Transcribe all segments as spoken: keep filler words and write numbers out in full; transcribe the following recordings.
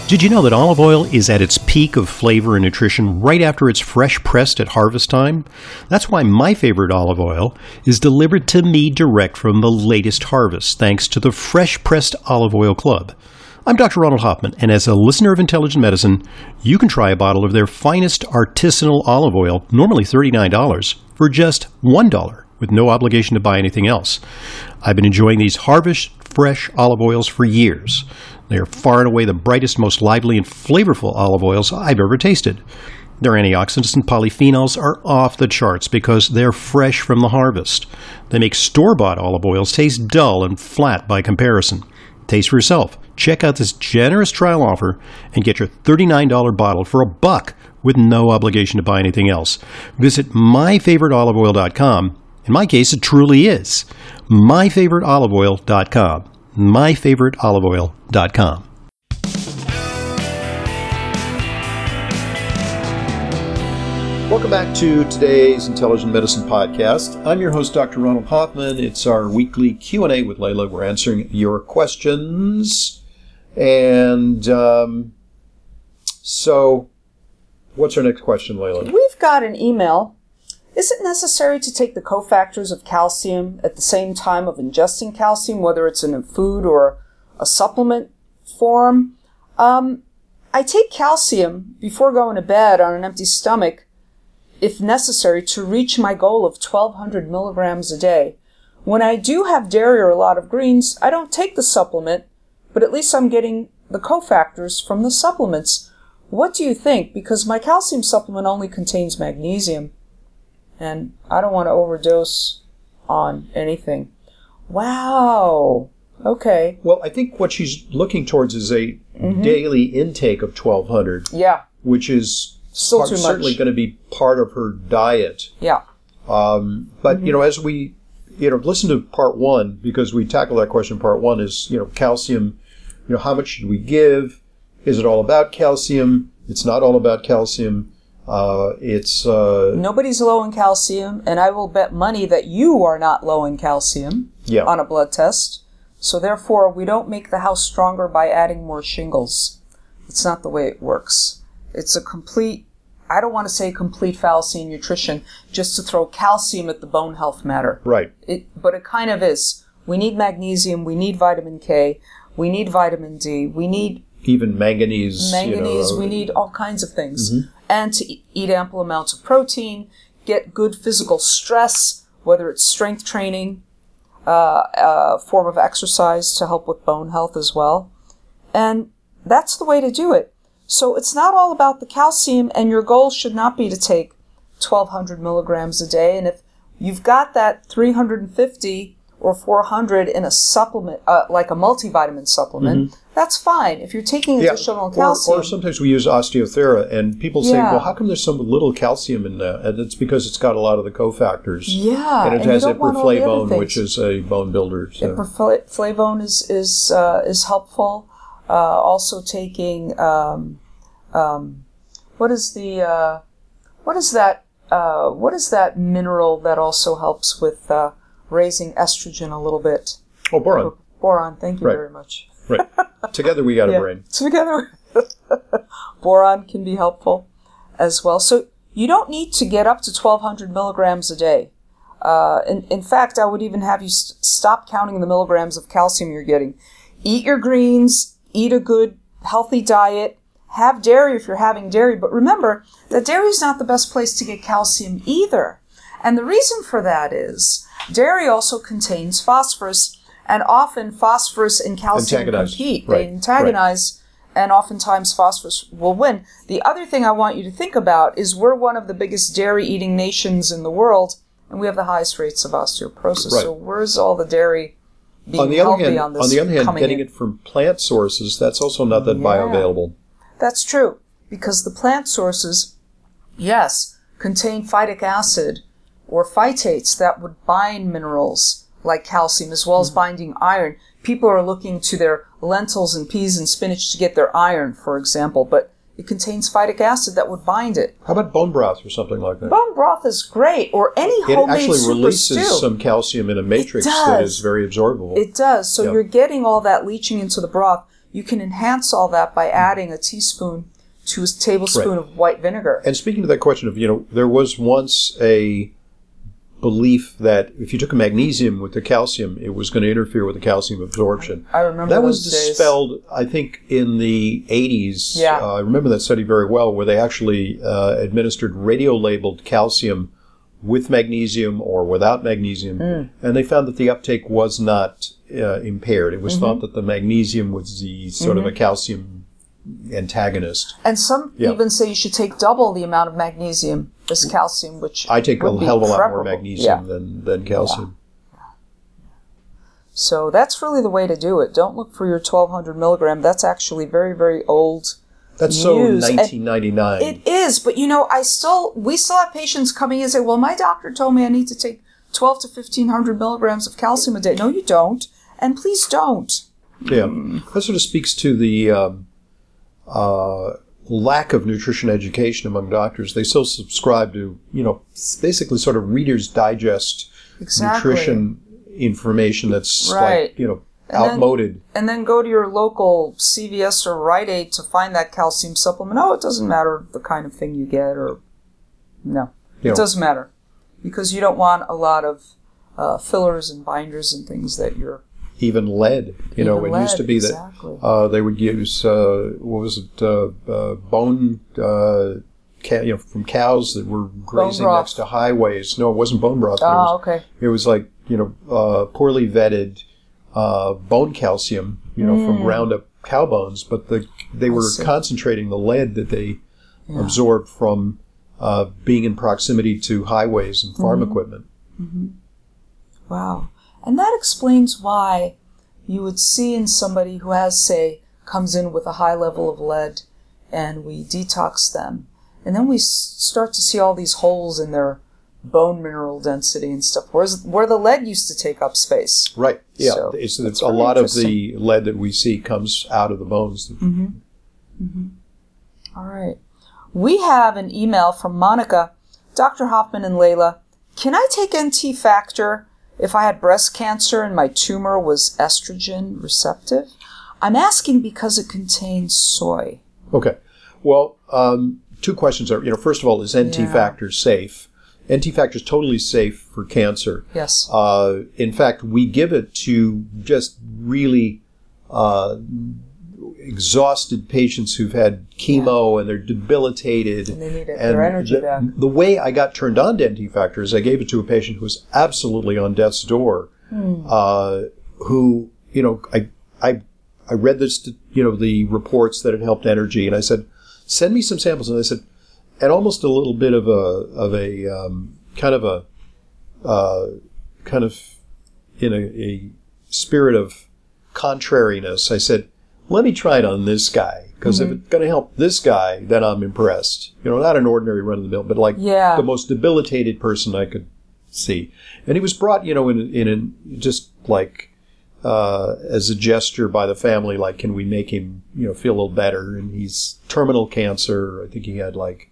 Did you know that olive oil is at its peak of flavor and nutrition right after it's fresh pressed at harvest time? That's why my favorite olive oil is delivered to me direct from the latest harvest, thanks to the Fresh Pressed Olive Oil Club. I'm Doctor Ronald Hoffman, and as a listener of Intelligent Medicine, you can try a bottle of their finest artisanal olive oil, normally thirty-nine dollars, for just one dollar, with no obligation to buy anything else. I've been enjoying these Harvest Fresh olive oils for years. They are far and away the brightest, most lively, and flavorful olive oils I've ever tasted. Their antioxidants and polyphenols are off the charts because they're fresh from the harvest. They make store-bought olive oils taste dull and flat by comparison. Taste for yourself. Check out this generous trial offer and get your thirty-nine dollars bottle for a buck with no obligation to buy anything else. Visit my favorite olive oil dot com. In my case, it truly is. my favorite olive oil dot com. my favorite olive oil dot com. Welcome back to today's Intelligent Medicine Podcast. I'm your host, Doctor Ronald Hoffman. It's our weekly Q and A with Layla. We're answering your questions. And um, so, what's our next question, Layla? We've got an email. Is it necessary to take the cofactors of calcium at the same time of ingesting calcium, whether it's in a food or a supplement form? Um, I take calcium before going to bed on an empty stomach, if necessary, to reach my goal of twelve hundred milligrams a day. When I do have dairy or a lot of greens, I don't take the supplement, but at least I'm getting the cofactors from the supplements. What do you think? Because my calcium supplement only contains magnesium, and I don't want to overdose on anything. Wow. Okay. Well, I think what she's looking towards is a mm-hmm. daily intake of twelve hundred. Yeah. Which is Still part, too much. certainly going to be part of her diet. Yeah. Um, but, mm-hmm. you know, as we, you know, listen to part one, because we tackle that question, part one is, you know, calcium, you know, how much should we give? Is it all about calcium? It's not all about calcium. Uh, it's uh, Nobody's low in calcium, and I will bet money that you are not low in calcium yeah. on a blood test. So therefore, we don't make the house stronger by adding more shingles. It's not the way it works. It's a complete, I don't want to say complete fallacy in nutrition, just to throw calcium at the bone health matter. Right. It, but it kind of is. We need magnesium, we need vitamin K, we need vitamin D, we need even manganese. Manganese, you know, we need all kinds of things. Mm-hmm. And to eat ample amounts of protein, get good physical stress, whether it's strength training, uh, a form of exercise to help with bone health as well. And that's the way to do it. So it's not all about the calcium, and your goal should not be to take twelve hundred milligrams a day. And if you've got that three hundred fifty or four hundred in a supplement, uh, like a multivitamin supplement, mm-hmm. that's fine. If you're taking yeah. additional or, calcium. Or sometimes we use Osteothera, and people say, yeah. well, how come there's so little calcium in that? And it's because it's got a lot of the cofactors. Yeah. And it and has iproflavone, which is a bone builder. So. Iproflavone is, is, uh, is helpful. Uh, also taking, um, um, what is the, uh, what is that, uh, what is that mineral that also helps with, uh, raising estrogen a little bit? Oh, boron. Boron, thank you right. very much. Right. Together we got yeah. a brain. Together. Boron can be helpful as well. So you don't need to get up to twelve hundred milligrams a day. Uh, in, in fact, I would even have you st- stop counting the milligrams of calcium you're getting. Eat your greens. Eat a good, healthy diet. Have dairy if you're having dairy. But remember that dairy is not the best place to get calcium either. And the reason for that is dairy also contains phosphorus, and often phosphorus and calcium antagonize. compete. Right. They antagonize, right. and oftentimes phosphorus will win. The other thing I want you to think about is we're one of the biggest dairy-eating nations in the world, and we have the highest rates of osteoporosis. Right. So where's all the dairy being on the other healthy hand, on this? On the other hand, getting in? it from plant sources, that's also not that yeah. bioavailable. That's true, because the plant sources, yes, contain phytic acid or phytates that would bind minerals like calcium as well as mm-hmm. binding iron. People are looking to their lentils and peas and spinach to get their iron, for example, but it contains phytic acid that would bind it. How about bone broth or something like that? Bone broth is great, or any it homemade actually super releases stew. some calcium in a matrix that is very absorbable. It does. So yep. you're getting all that leaching into the broth. you can enhance all that by adding a teaspoon to a tablespoon right. of white vinegar. And speaking to that question of, you know, there was once a belief that if you took a magnesium with the calcium, it was going to interfere with the calcium absorption. I remember that those was dispelled, days. I think, in the eighties. Yeah. Uh, I remember that study very well, where they actually uh, administered radio-labeled calcium with magnesium or without magnesium, mm. and they found that the uptake was not uh, impaired. It was mm-hmm. thought that the magnesium was the sort mm-hmm. of a calcium antagonist. And some yeah. even say you should take double the amount of magnesium as calcium, which I take a hell of a lot more preferable. magnesium yeah. than, than calcium. Yeah. So that's really the way to do it. Don't look for your twelve hundred milligram. That's actually very, very old. That's so nineteen ninety-nine. And it is, but you know, I still, we still have patients coming in and say, well, my doctor told me I need to take twelve to fifteen hundred milligrams of calcium a day. No, you don't. And please don't. Yeah. Mm. That sort of speaks to the um, uh, lack of nutrition education among doctors. They still subscribe to, you know, basically sort of Reader's Digest exactly. nutrition information that's right. like, you know, And outmoded. Then, and then go to your local C V S or Rite Aid to find that calcium supplement. Oh, it doesn't matter the kind of thing you get, or no, you it know, doesn't matter because you don't want a lot of uh, fillers and binders and things that you're. Even lead. You Even know, it lead, used to be exactly. that uh, they would use uh, what was it, uh, uh, bone. Uh, ca- you know, from cows that were grazing next to highways. No, it wasn't bone broth. Oh, it was, okay. It was like, you know, uh, poorly vetted. Uh, bone calcium, you know, mm. from ground up cow bones, but the, they were concentrating the lead that they yeah. absorbed from uh, being in proximity to highways and farm mm-hmm. equipment. Mm-hmm. Wow. And that explains why you would see in somebody who has, say, comes in with a high level of lead and we detox them. And then we s- start to see all these holes in their bone mineral density and stuff, whereas where the lead used to take up space. Right. Yeah. So, it's, it's a lot of the lead that we see comes out of the bones. Mm-hmm. Mm-hmm. All right. We have an email from Monica. Doctor Hoffman and Layla, can I take N T factor if I had breast cancer and my tumor was estrogen receptive? I'm asking because it contains soy. Okay. Well, um, two questions are, you know, first of all, is N T Yeah. factor safe? N T factor is totally safe for cancer. Yes. Uh, in fact, we give it to just really uh, exhausted patients who've had chemo yeah. and they're debilitated. And they need it, and their energy the, back. The way I got turned on to N T factor is I gave it to a patient who was absolutely on death's door, mm. uh, who, you know, I, I, I read this, you know, the reports that it helped energy, and I said, send me some samples. And I said, and almost a little bit of a of a um, kind of a uh, kind of in a, a spirit of contrariness, I said, let me try it on this guy, because mm-hmm. if it's going to help this guy, then I'm impressed. You know, not an ordinary run of the mill, but like yeah. the most debilitated person I could see. And he was brought, you know, in in, in just like uh, as a gesture by the family, like, can we make him, you know, feel a little better? And he's terminal cancer. I think he had like.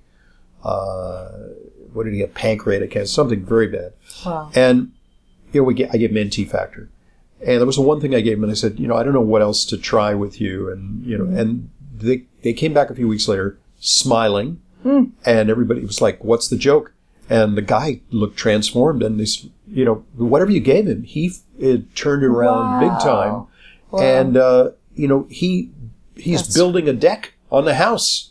Uh, what did he have? Pancreatic cancer, something very bad. Wow. And you know, we get, I gave him N T factor, and there was the one thing I gave him, and I said, you know, I don't know what else to try with you, and you know, mm-hmm. and they they came back a few weeks later, smiling, mm. and everybody was like, "What's the joke?" And the guy looked transformed, and they, you know, whatever you gave him, he it turned it around wow. big time, wow. and uh, you know, he he's That's... building a deck on the house.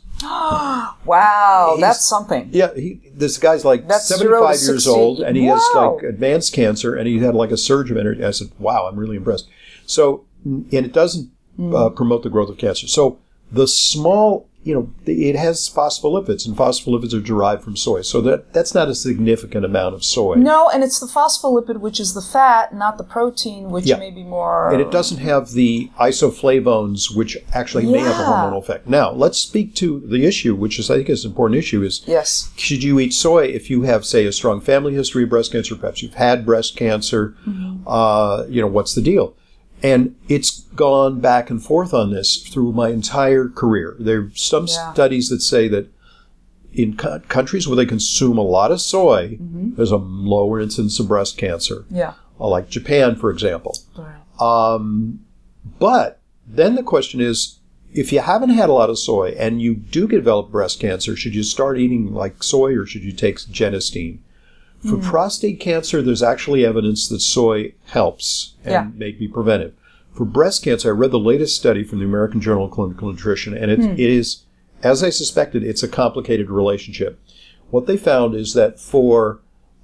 Wow, He's, that's something. Yeah, he, this guy's like that's seventy-five years old, and he wow. has like advanced cancer, and he had like a surge of energy. I said, wow, I'm really impressed. So, and it doesn't mm. uh, promote the growth of cancer. So the small, you know, it has phospholipids, and phospholipids are derived from soy. So that that's not a significant amount of soy. No, and it's the phospholipid, which is the fat, not the protein, which yeah. may be more... And it doesn't have the isoflavones, which actually may yeah. have a hormonal effect. Now, let's speak to the issue, which is, I think, is an important issue, is yes. should you eat soy if you have, say, a strong family history of breast cancer, perhaps you've had breast cancer, mm-hmm. uh, you know, what's the deal? And it's gone back and forth on this through my entire career. There are some yeah. studies that say that in co- countries where they consume a lot of soy, mm-hmm. there's a lower incidence of breast cancer. Yeah. Like Japan, for example. Right. Um, but then the question is, if you haven't had a lot of soy and you do develop breast cancer, should you start eating like soy or should you take genistein? For mm. prostate cancer, there's actually evidence that soy helps and yeah. may be preventive. For breast cancer, I read the latest study from the American Journal of Clinical Nutrition, and it, mm. it is, as I suspected, it's a complicated relationship. What they found is that for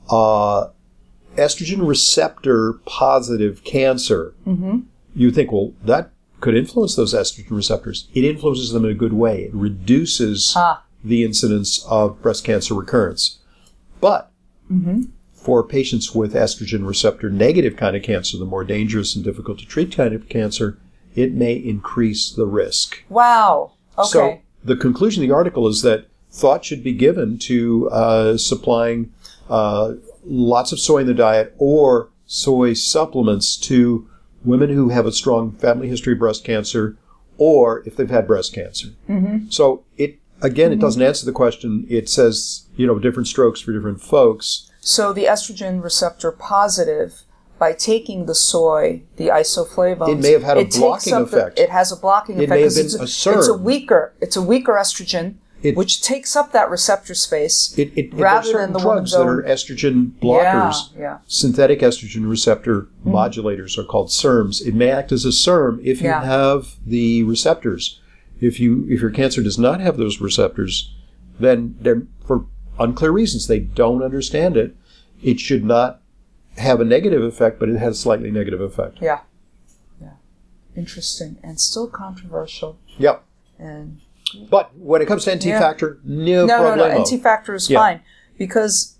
uh, estrogen receptor positive cancer, mm-hmm. you think, well, that could influence those estrogen receptors. It influences them in a good way. It reduces ah. the incidence of breast cancer recurrence. But mm-hmm. for patients with estrogen receptor negative kind of cancer, the more dangerous and difficult to treat kind of cancer, it may increase the risk. Wow. Okay. So the conclusion of the article is that thought should be given to uh, supplying uh, lots of soy in the diet or soy supplements to women who have a strong family history of breast cancer or if they've had breast cancer. Mm-hmm. So it again, mm-hmm. it doesn't answer the question. It says, you know, different strokes for different folks. So the estrogen receptor positive, by taking the soy, the isoflavones, it may have had a blocking effect. The, it has a blocking it effect. It may have been it's a, a SERM. It's a weaker, it's a weaker estrogen, it, which takes up that receptor space it, it, rather than the drugs that are estrogen blockers. Yeah, yeah. Synthetic estrogen receptor mm-hmm. modulators are called SERMs. It may act as a SERM if you yeah. have the receptors. If you if your cancer does not have those receptors, then they're, for unclear reasons, they don't understand it. It should not have a negative effect, but it has a slightly negative effect. Yeah. Yeah. Interesting. And still controversial. Yep. And But when it comes to N T yeah. factor, no, no problemo. No, no, N T factor is yeah. fine. Because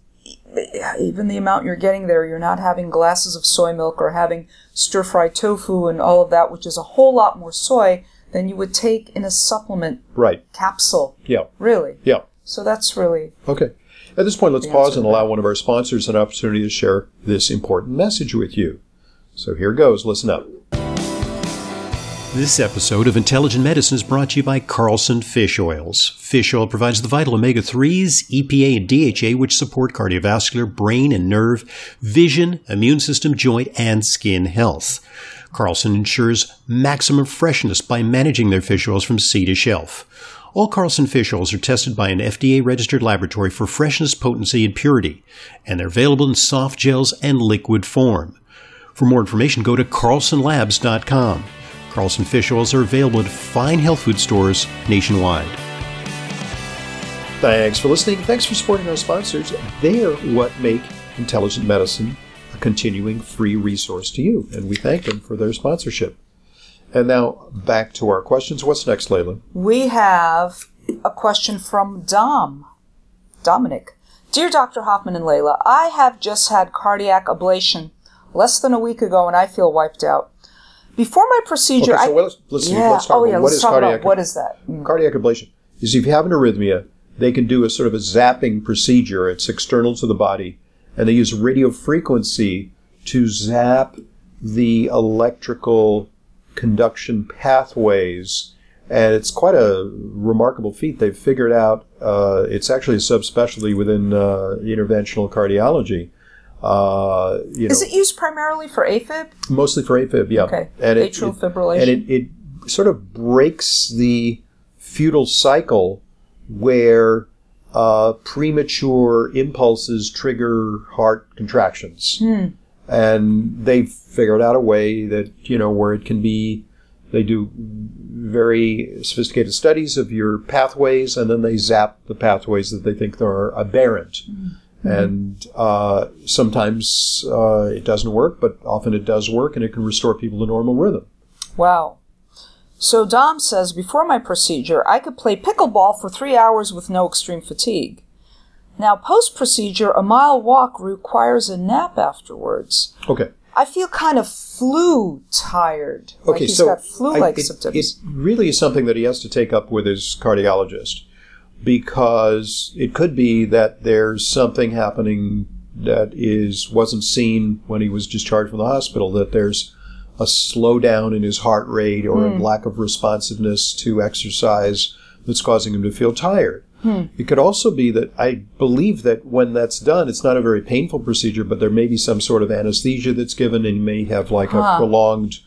even the amount you're getting there, you're not having glasses of soy milk or having stir-fried tofu and all of that, which is a whole lot more soy than you would take in a supplement right. capsule. Yeah. Really? Yeah. So that's really... Okay. At this point, let's pause and allow one of our sponsors an opportunity to share this important message with you. So here goes. Listen up. This episode of Intelligent Medicine is brought to you by Carlson Fish Oils. Fish oil provides the vital omega threes, E P A, and D H A, which support cardiovascular, brain and nerve, vision, immune system, joint, and skin health. Carlson ensures maximum freshness by managing their fish oils from sea to shelf. All Carlson fish oils are tested by an F D A-registered laboratory for freshness, potency, and purity, and they're available in soft gels and liquid form. For more information, go to carlson labs dot com. Carlson fish oils are available at fine health food stores nationwide. Thanks for listening. Thanks for supporting our sponsors. They're what make Intelligent Medicine a continuing free resource to you, and we thank them for their sponsorship. And now, back to our questions. What's next, Layla? We have a question from Dom. Dominic. Dear Doctor Hoffman and Layla, I have just had cardiac ablation less than a week ago, and I feel wiped out. Before my procedure, okay, so I... let's, let's, yeah. let's talk oh, about yeah, what let's is talk cardiac about what is that? Mm. Cardiac ablation is if you have an arrhythmia, they can do a sort of a zapping procedure. It's external to the body, and they use radio frequency to zap the electrical conduction pathways, and it's quite a remarkable feat. They've figured out uh, it's actually a subspecialty within uh, interventional cardiology. Uh, you know, is it used primarily for AFib? Mostly for AFib, yeah. Okay. And atrial it, fibrillation. And it, it sort of breaks the fetal cycle where uh, premature impulses trigger heart contractions. Hmm. And they've figured out a way that, you know, where it can be, they do very sophisticated studies of your pathways, and then they zap the pathways that they think are aberrant. Mm-hmm. And uh, sometimes uh, it doesn't work, but often it does work, and it can restore people to normal rhythm. Wow. So Dom says, before my procedure, I could play pickleball for three hours with no extreme fatigue. Now, post-procedure, a mile walk requires a nap afterwards. Okay. I feel kind of flu tired. Okay, like he's so got flu-like I, it, symptoms. It really is something that he has to take up with his cardiologist, because it could be that there's something happening that is wasn't seen when he was discharged from the hospital, that there's a slowdown in his heart rate or mm. a lack of responsiveness to exercise that's causing him to feel tired. Hmm. It could also be that I believe that when that's done, it's not a very painful procedure, but there may be some sort of anesthesia that's given, and you may have like huh. a prolonged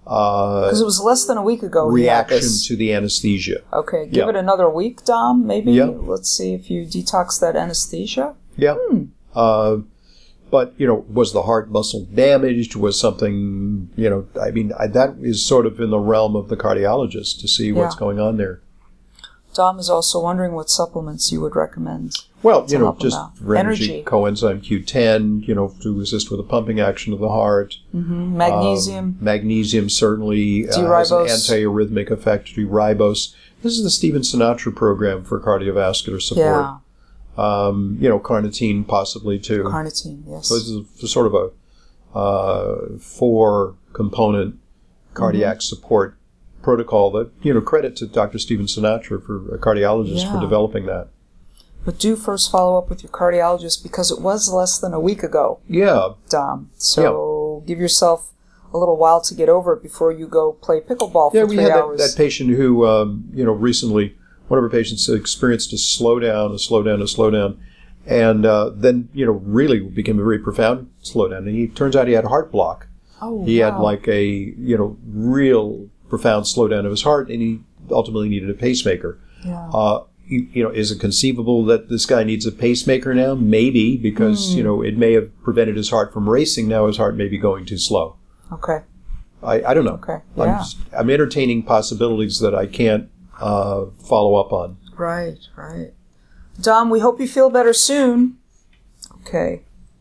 Because uh, it was less than a week ago. Reaction to the anesthesia. Okay, give yeah. it another week, Dom, maybe? Yeah. Let's see if you detox that anesthesia. Yeah. Hmm. Uh, but, you know, was the heart muscle damaged? Was something, you know, I mean, I, that is sort of in the realm of the cardiologist to see what's yeah. going on there. Dom is also wondering what supplements you would recommend. Well, you know, just energy, coenzyme Q ten, you know, to assist with the pumping action of the heart. Mm-hmm. Magnesium. Um, magnesium certainly uh, has an antiarrhythmic effect. D-ribose. This is the Stephen Sinatra program for cardiovascular support. Yeah. Um, you know, carnitine possibly too. Carnitine, yes. So this is sort of a uh, four-component cardiac mm-hmm. support protocol that, you know, credit to Doctor Stephen Sinatra, for a cardiologist, yeah. for developing that. But do first follow up with your cardiologist, because it was less than a week ago. Yeah. Dom. So yeah. give yourself a little while to get over it before you go play pickleball for yeah, three we had hours. That, that patient who, um, you know, recently, one of our patients experienced a slowdown, a slowdown, a slowdown, and uh, then, you know, really became a very profound slowdown. And he turns out he had a heart block. Oh, He wow. had like a, you know, real profound slowdown of his heart, and he ultimately needed a pacemaker. Yeah. Uh, you, you know, is it conceivable that this guy needs a pacemaker now? Maybe, because, mm. you know, it may have prevented his heart from racing. Now his heart may be going too slow. Okay. I, I don't know. Okay. Yeah. I'm, just, I'm entertaining possibilities that I can't uh, follow up on. Right, right. Dom, we hope you feel better soon. Okay.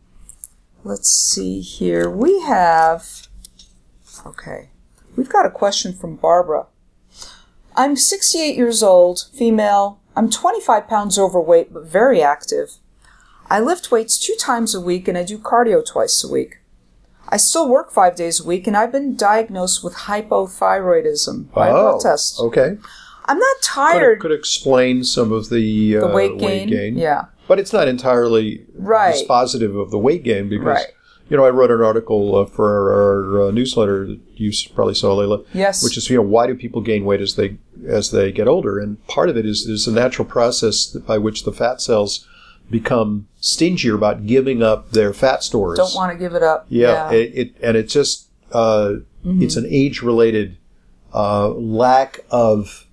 Let's see here. We have... Okay. We've got a question from Barbara. I'm sixty-eight years old, female. I'm twenty-five pounds overweight, but very active. I lift weights two times a week, and I do cardio twice a week. I still work five days a week, and I've been diagnosed with hypothyroidism by oh, a blood test. Okay. I'm not tired. Could, could explain some of the, uh, the weight, gain. weight gain. Yeah. But it's not entirely right. dispositive of the weight gain, because... Right. You know, I wrote an article uh, for our, our uh, newsletter that you probably saw, Layla. Yes. Which is, you know, why do people gain weight as they as they get older? And part of it is is a natural process by which the fat cells become stingier about giving up their fat stores. Don't want to give it up. Yeah. yeah. It, it and it just uh, mm-hmm. it's an age related uh, lack of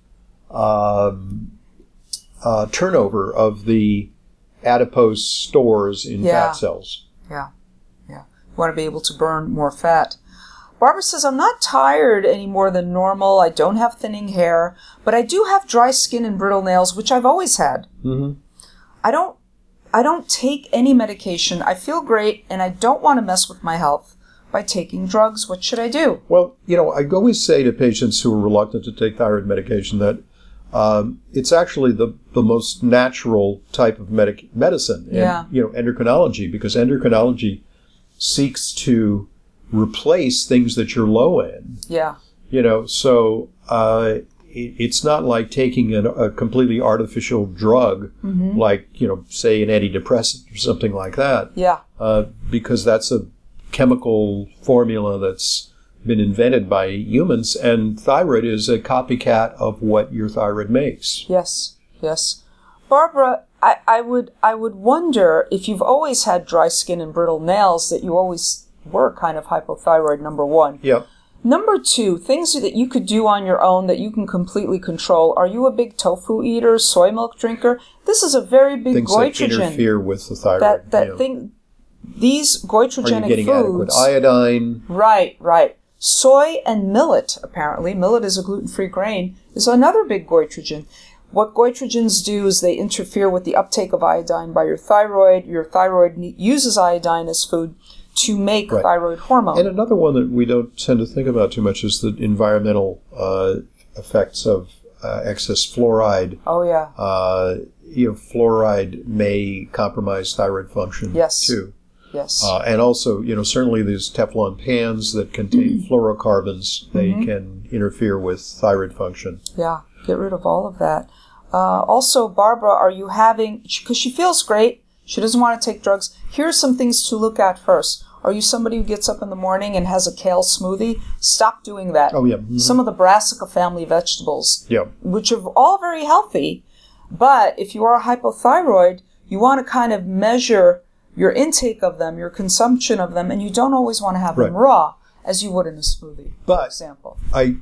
um, uh, turnover of the adipose stores in yeah. fat cells. Yeah, yeah. You want to be able to burn more fat. Barbara says, I'm not tired any more than normal. I don't have thinning hair, but I do have dry skin and brittle nails, which I've always had. Mm-hmm. I don't, I don't take any medication. I feel great, and I don't want to mess with my health by taking drugs. What should I do? Well, you know, I always say to patients who are reluctant to take thyroid medication that um, it's actually the, the most natural type of medic- medicine in, yeah. you know, endocrinology, because endocrinology seeks to replace things that you're low in. Yeah. You know, so uh, it, it's not like taking an, a completely artificial drug, mm-hmm. like, you know, say an antidepressant or something like that. Yeah. Uh, because that's a chemical formula that's been invented by humans, and thyroid is a copycat of what your thyroid makes. Yes, yes. Barbara, I, I would I would wonder if you've always had dry skin and brittle nails, that you always were kind of hypothyroid, number one. Yeah. Number two, things that you could do on your own that you can completely control. Are you a big tofu eater, soy milk drinker? This is a very big things goitrogen. Things that interfere with the thyroid. That, that yeah. thing, these goitrogenic Are you getting foods, adequate iodine? Right, right. Soy and millet, apparently, millet is a gluten-free grain, is another big goitrogen. What goitrogens do is they interfere with the uptake of iodine by your thyroid. Your thyroid uses iodine as food to make right. thyroid hormone. And another one that we don't tend to think about too much is the environmental uh, effects of uh, excess fluoride. Oh, yeah. Uh, you know, fluoride may compromise thyroid function, yes. too. Yes. Uh, and also, you know, certainly these Teflon pans that contain mm-hmm. fluorocarbons, they mm-hmm. can interfere with thyroid function. Yeah, get rid of all of that. Uh, also, Barbara, are you having, because she feels great, she doesn't want to take drugs. Here are some things to look at first. Are you somebody who gets up in the morning and has a kale smoothie? Stop doing that. Oh, yeah. Mm-hmm. Some of the brassica family vegetables, yeah. which are all very healthy, but if you are hypothyroid, you want to kind of measure your intake of them, your consumption of them, and you don't always want to have right. them raw. as you would in a smoothie, But for example. I,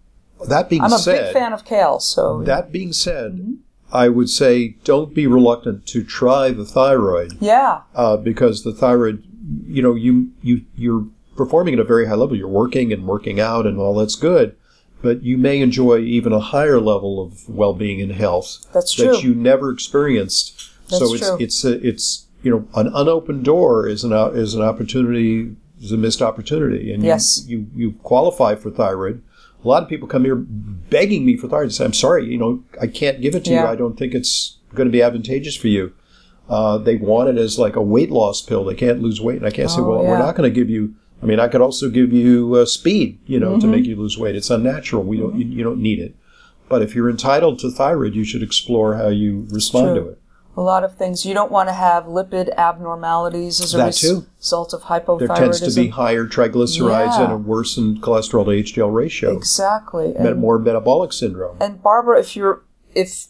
that being I'm a said, big fan of kale, so... that being said, Mm-hmm. I would say don't be reluctant to try the thyroid. Yeah. Uh, because the thyroid, you know, you, you, you're performing at a very high level. You're working and working out and all that's good. But you may enjoy even a higher level of well-being and health. That's true. That you never experienced. That's so it's, true. it's, a, it's, you know, an unopened door is an, is an opportunity, is a missed opportunity. And yes. you, you, you qualify for thyroid. A lot of people come here begging me for thyroid. They say, I'm sorry, you know, I can't give it to yeah. you. I don't think it's going to be advantageous for you. Uh, they want it as like a weight loss pill. They can't lose weight. And I can't oh, say, well, yeah. we're not going to give you, I mean, I could also give you uh, speed, you know, mm-hmm. to make you lose weight. It's unnatural. We don't, you, you don't need it. But if you're entitled to thyroid, you should explore how you respond True. to it. A lot of things. You don't want to have lipid abnormalities as a That res- too. result of hypothyroidism. There tends to be higher triglycerides yeah. and a worsened cholesterol to H D L ratio. Exactly. Met- And, more metabolic syndrome. and Barbara, if you're if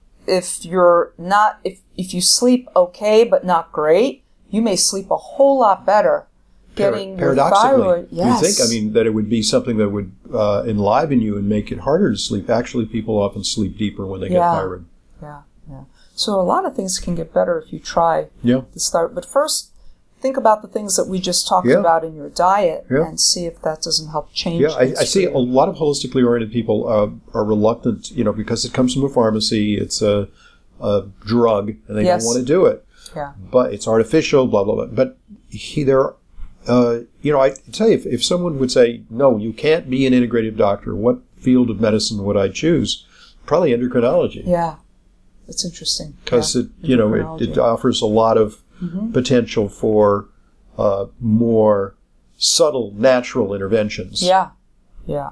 if you're not if if you sleep okay but not great, you may sleep a whole lot better. Getting Par- your paradoxically, thyroid. Yes. you think, I mean, that it would be something that would uh, enliven you and make it harder to sleep. Actually, people often sleep deeper when they Yeah. get thyroid. Yeah, yeah. So a lot of things can get better if you try Yeah. to start. But first, think about the things that we just talked Yeah. about in your diet Yeah. and see if that doesn't help change Yeah, I, things I see for a you. lot of holistically oriented people uh, are reluctant, you know, because it comes from a pharmacy, it's a, a drug, and they Yes. don't want to do it. Yeah. But it's artificial, blah, blah, blah. But he, there, uh, you know, I tell you, if, if someone would say, no, you can't be an integrative doctor, what field of medicine would I choose? Probably endocrinology. Yeah. That's interesting. Because yeah. it, you know, it, it offers a lot of mm-hmm. potential for uh, more subtle, natural interventions. Yeah. Yeah.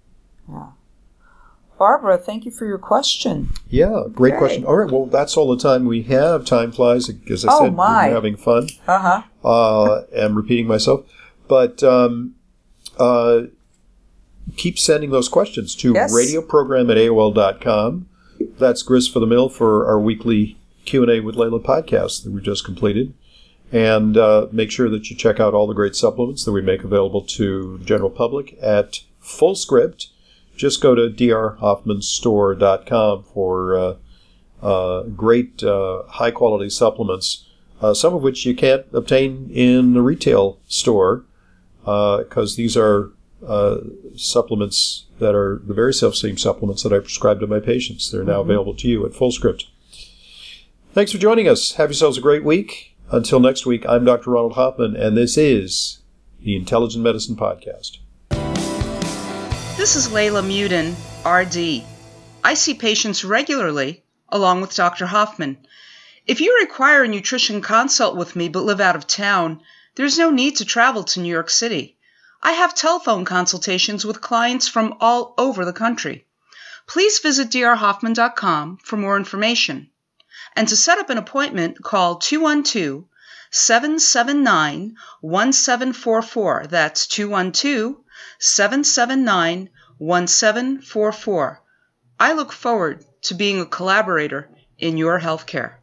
Yeah. Barbara, thank you for your question. Yeah, great Okay. question. All right, well, that's all the time we have. Time flies. As I Oh, said, my. we're having fun. Uh-huh. Uh, I'm repeating myself. But um, uh, keep sending those questions to Yes. radioprogram at A O L dot com. That's Grist for the Mill for our weekly Q and A with Layla podcast that we just completed. And uh, make sure that you check out all the great supplements that we make available to the general public at Fullscript. Just go to d r hoffman store dot com for uh, uh, great uh, high-quality supplements, uh, some of which you can't obtain in the retail store because uh, these are uh, supplements that are the very self-esteem supplements that I prescribe to my patients. They're now mm-hmm. available to you at Fullscript. Thanks for joining us. Have yourselves a great week. Until next week, I'm Doctor Ronald Hoffman, and this is the Intelligent Medicine Podcast. This is Layla Muden, R D. I see patients regularly, along with Doctor Hoffman. If you require a nutrition consult with me but live out of town, there's no need to travel to New York City. I have telephone consultations with clients from all over the country. Please visit d r hoffman dot com for more information. And to set up an appointment, call two one two, seven seven nine, one seven four four. That's two one two, seven seven nine, one seven four four. I look forward to being a collaborator in your healthcare.